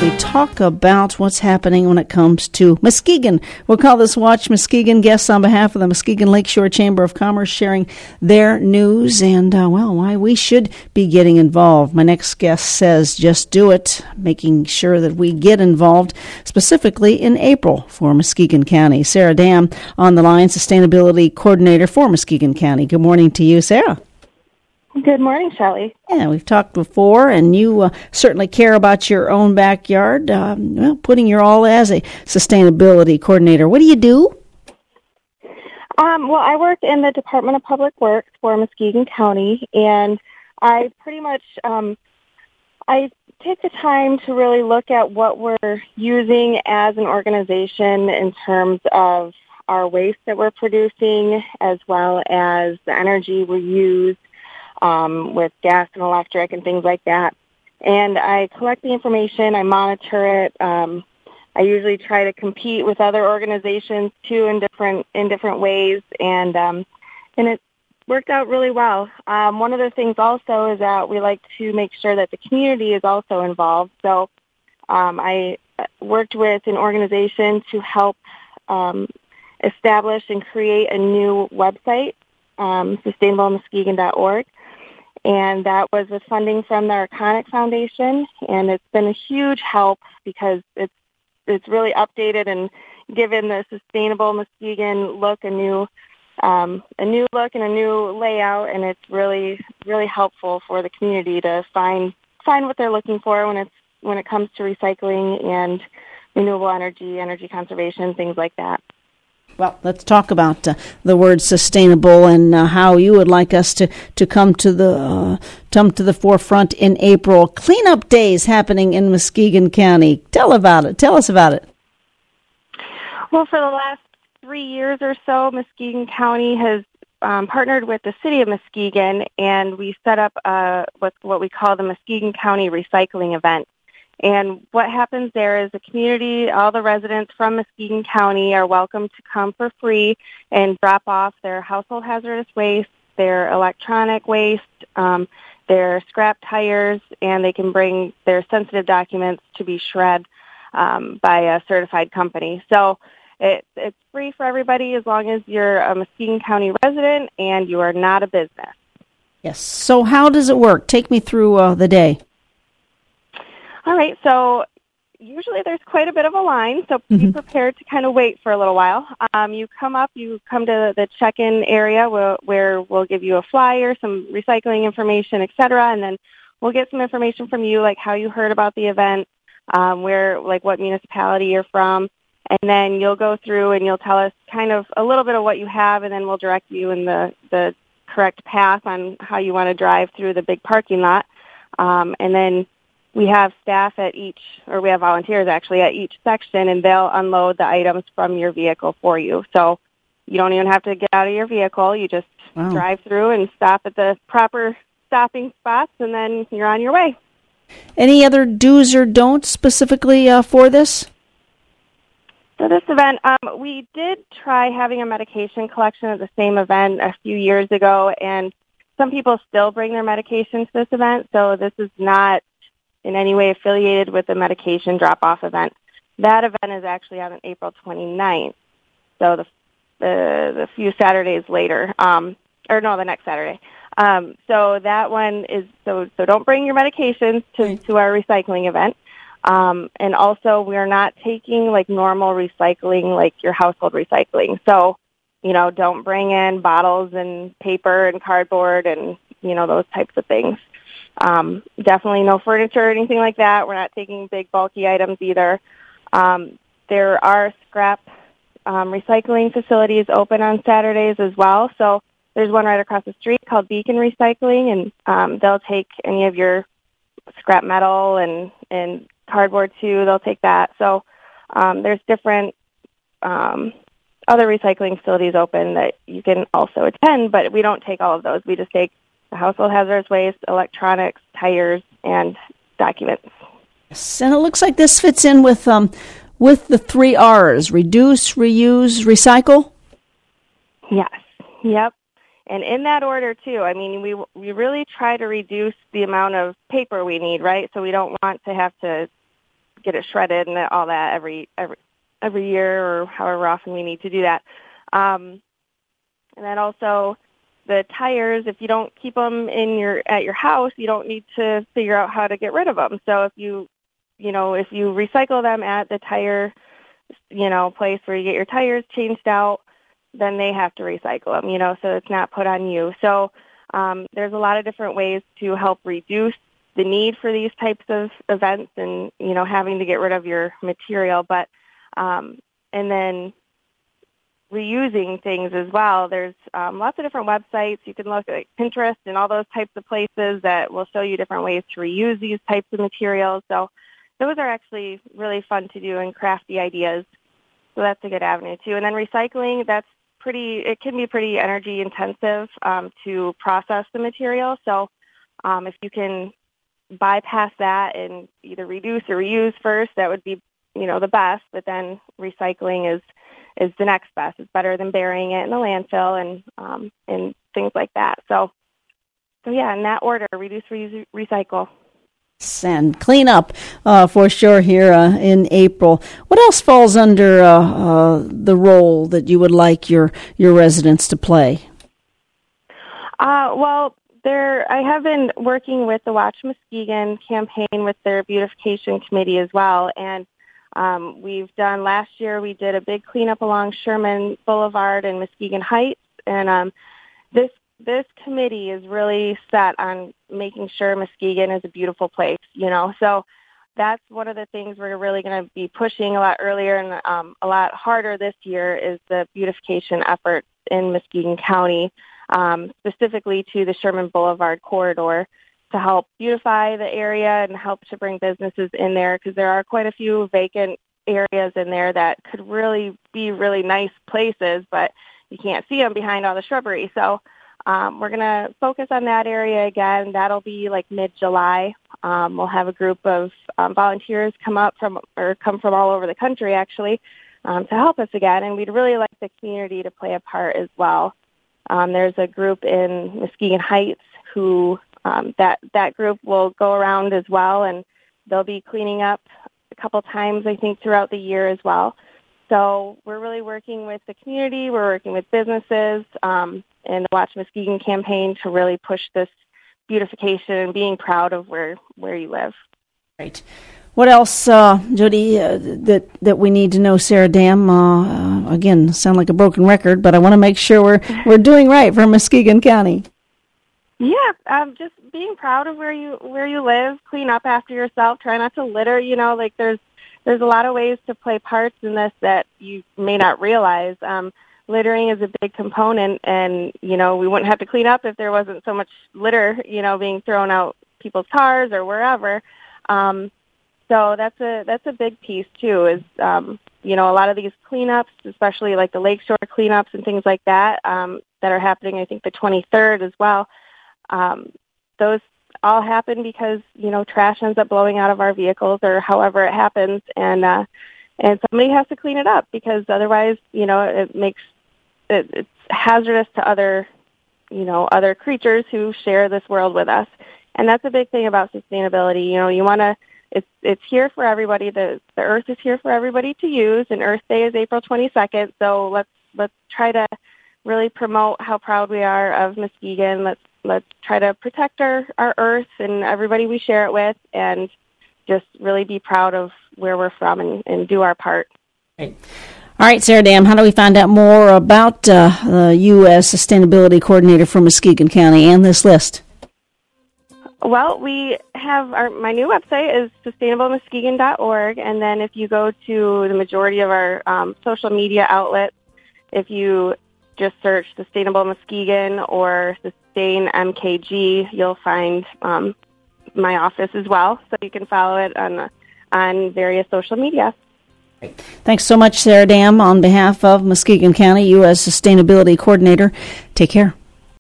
we talk about what's happening when it comes to Muskegon. We'll call this Watch Muskegon. Guests on behalf of the Muskegon Lakeshore Chamber of Commerce sharing their news and, why we should be getting involved. My next guest says just do it, making sure that we get involved, specifically in April for Muskegon County. Sarah Dam on the line, Sustainability Coordinator for Muskegon County. Good morning to you, Sarah. Good morning, Shelley. Yeah, we've talked before, and you certainly care about your own backyard, putting your all as a sustainability coordinator. What do you do? I work in the Department of Public Works for Muskegon County, and I pretty much I take the time to really look at what we're using as an organization in terms of our waste that we're producing, as well as the energy we use. With gas and electric and things like that. And I collect the information, I monitor it. I usually try to compete with other organizations too in different ways, and it worked out really well. One of the things also is that we like to make sure that the community is also involved. So I worked with an organization to help establish and create a new website, sustainablemuskegon.org. And that was with funding from the Arconic Foundation, and it's been a huge help because it's really updated and given the Sustainable Muskegon look a new look and a new layout, and it's really really helpful for the community to find what they're looking for when it comes to recycling and renewable energy conservation, things like that. Well, let's talk about the word sustainable and how you would like us to come to the forefront in April. Cleanup days happening in Muskegon County. Tell us about it. Well, for the last 3 years or so, Muskegon County has partnered with the City of Muskegon, and we set up what we call the Muskegon County Recycling Event. And what happens there is the community, all the residents from Muskegon County are welcome to come for free and drop off their household hazardous waste, their electronic waste, their scrap tires, and they can bring their sensitive documents to be shred by a certified company. So it's free for everybody as long as you're a Muskegon County resident and you are not a business. Yes. So how does it work? Take me through the day. All right, so usually there's quite a bit of a line, so be prepared to kind of wait for a little while. You come to the check-in area where we'll give you a flyer, some recycling information, et cetera, and then we'll get some information from you, like how you heard about the event, what municipality you're from, and then you'll go through and you'll tell us kind of a little bit of what you have, and then we'll direct you in the correct path on how you want to drive through the big parking lot, and then we have staff we have volunteers actually at each section, and they'll unload the items from your vehicle for you. So you don't even have to get out of your vehicle. You just drive through and stop at the proper stopping spots, and then you're on your way. Any other do's or don'ts specifically for this? For this event, we did try having a medication collection at the same event a few years ago, and some people still bring their medication to this event, so this is not in any way affiliated with the medication drop-off event. That event is actually on April 29th, so the few Saturdays later, the next Saturday. So that one is, so don't bring your medications to our recycling event. And also, we're not taking like normal recycling, like your household recycling. So, don't bring in bottles and paper and cardboard and, those types of things. Definitely no furniture or anything like that. We're not taking big bulky items either. There are scrap recycling facilities open on Saturdays as well. So there's one right across the street called Beacon Recycling, and they'll take any of your scrap metal and cardboard too. They'll take that. So there's different other recycling facilities open that you can also attend, but we don't take all of those. We just take the household hazardous waste, electronics, tires, and documents. Yes, and it looks like this fits in with the 3 R's: reduce, reuse, recycle. Yes. Yep. And in that order too. I mean, we really try to reduce the amount of paper we need, right? So we don't want to have to get it shredded and all that every year or however often we need to do that. And then also the tires, if you don't keep them at your house, you don't need to figure out how to get rid of them. So if you recycle them at the tire, place where you get your tires changed out, then they have to recycle them, so it's not put on you. So there's a lot of different ways to help reduce the need for these types of events and, having to get rid of your material. But, and then reusing things as well. There's lots of different websites. You can look at Pinterest and all those types of places that will show you different ways to reuse these types of materials. So those are actually really fun to do and crafty ideas. So that's a good avenue too. And then recycling, it can be pretty energy intensive to process the material. So if you can bypass that and either reduce or reuse first, that would be, the best. But then recycling is the next best. It's better than burying it in the landfill and things like that. So yeah, in that order: reduce, reuse, recycle. And clean up for sure here in April. What else falls under the role that you would like your residents to play? Well, I have been working with the Watch Muskegon campaign with their beautification committee as well, and last year we did a big cleanup along Sherman Boulevard and Muskegon Heights, and this committee is really set on making sure Muskegon is a beautiful place, So that's one of the things we're really going to be pushing a lot earlier and a lot harder this year is the beautification efforts in Muskegon County, specifically to the Sherman Boulevard corridor, to help beautify the area and help to bring businesses in there, because there are quite a few vacant areas in there that could really be really nice places, but you can't see them behind all the shrubbery. So we're going to focus on that area again. That'll be like mid-July. We'll have a group of volunteers come from all over the country, actually, to help us again, and we'd really like the community to play a part as well. There's a group in Muskegon Heights who that group will go around as well, and they'll be cleaning up a couple times, I think, throughout the year as well. So we're really working with the community. We're working with businesses and the Watch Muskegon campaign to really push this beautification and being proud of where you live. Right. What else, Jody, that we need to know, Sarah Dam? Again, sound like a broken record, but I want to make sure we're doing right for Muskegon County. Yeah, just being proud of where you live. Clean up after yourself. Try not to litter. There's a lot of ways to play parts in this that you may not realize. Littering is a big component, and we wouldn't have to clean up if there wasn't so much litter, being thrown out people's cars or wherever. So that's a big piece too. Is a lot of these cleanups, especially like the lakeshore cleanups and things like that, that are happening. I think the 23rd as well. Those all happen because trash ends up blowing out of our vehicles or however it happens, and somebody has to clean it up, because otherwise it makes it's hazardous to other creatures who share this world with us. And that's a big thing about sustainability. You want to it's here for everybody. The earth is here for everybody to use, and Earth Day is April 22nd. So let's try to really promote how proud we are of Muskegon. Let's try to protect our earth and everybody we share it with, and just really be proud of where we're from and do our part. Right. All right, Sarah Dam, how do we find out more about the U.S. Sustainability Coordinator for Muskegon County and this list? Well, we have my new website is sustainablemuskegon.org, and then if you go to the majority of our social media outlets, if you just search Sustainable Muskegon or Sustain MKG, you'll find my office as well, so you can follow it on various social media. Thanks so much, Sarah Dam, on behalf of Muskegon County U.S. Sustainability Coordinator. Take care.